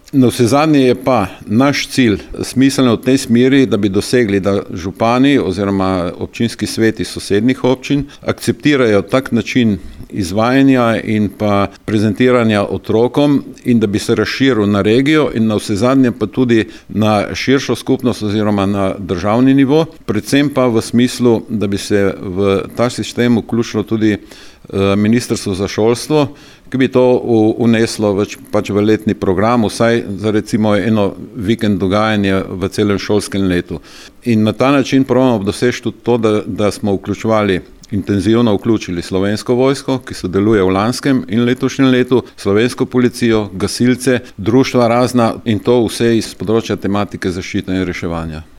Navsezadnje je pa naš cilj smiselno v tej smeri, da bi dosegli, da župani oziroma občinski sveti sosednjih občin akceptirajo tak način izvajanja in pa prezentiranja otrokom in da bi se razširil na regijo in navsezadnje pa tudi na širšo skupnost oziroma na državni nivo, predvsem pa v smislu, da bi se v ta sistem vključilo tudi Ministrstvo za šolstvo, ki bi to uneslo pač v letni program, vsaj za recimo eno vikend dogajanje v celem šolskem letu. In na ta način probamo doseči tudi to, da smo intenzivno vključili Slovensko vojsko, ki sodeluje v lanskem in letošnjem letu, Slovensko policijo, gasilce, društva razna in to vse iz področja tematike zaščite in reševanja.